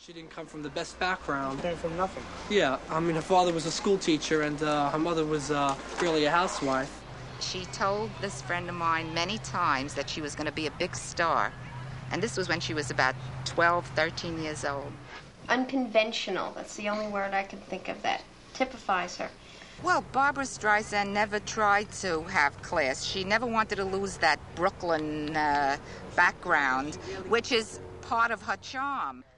She didn't come from the best background. Came from nothing. Yeah, I mean, her father was a school teacher, and her mother was really a housewife. She told this friend of mine many times that she was going to be a big star. And this was when she was about 12, 13 years old. Unconventional, that's the only word I can think of that typifies her. Well, Barbra Streisand never tried to have class. She never wanted to lose that Brooklyn background, which is part of her charm.